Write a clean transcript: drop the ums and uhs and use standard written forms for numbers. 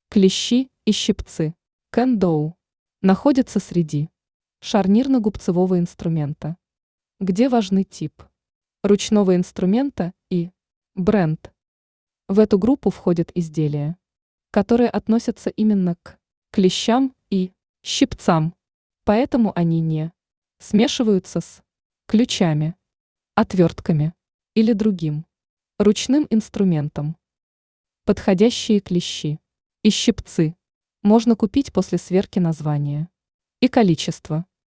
Клещи и щипцы. Кэндоу находятся среди шарнирно-губцевого инструмента, где важны тип ручного инструмента и бренд. В эту группу входят изделия, которые относятся именно к клещам и щипцам, поэтому они не смешиваются с ключами, отвертками или другим ручным инструментом. Подходящие клещи и щипцы можно купить после сверки названия и количества.